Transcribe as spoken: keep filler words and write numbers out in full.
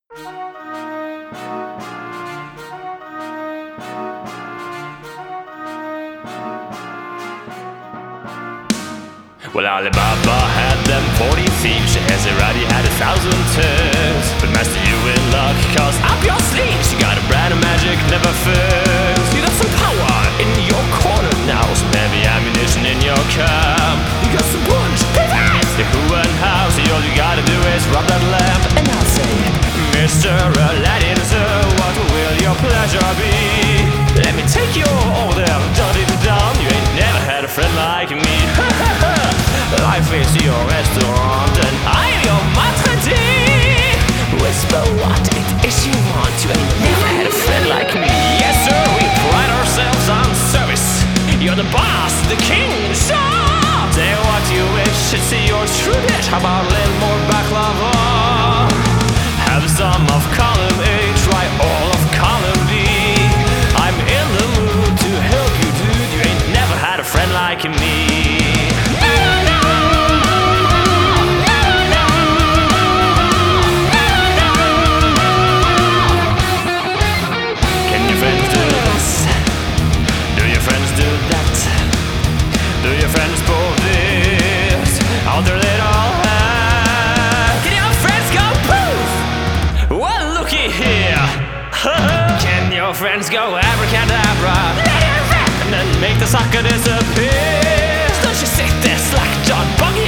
Well, Alibaba had them forty thieves, Scheherazade had a thousand tales. But master, you in luck, cause up your sleeves you got a brand of magic never fails. You got some power in your corner now, some heavy ammunition in your camp. You got some punch, pivot, the who and how, so all you gotta do is rub that lamp. And I'll say, Mister Aladdin, sir, what will your pleasure be? Let me take your order, da-dee-da-dum. You ain't never had a friend like me. Life is your restaurant and I'm your maitre d'. Whisper what it is you want. You ain't never had a friend like me. Yes sir, we pride ourselves on service. You're the boss, the king, the star. Say what you wish, it's your true dish. How about a little more baklava? Have some of column A, try all of column B. I'm in the mood to help you, dude. You ain't never had a friend like me. Do your friends pull this out their little hand? Can your friends go poof? Well, looky here. Can your friends go abracadabra? Let it rip! And then make the sucker disappear. Don't you sit there slack John Buggy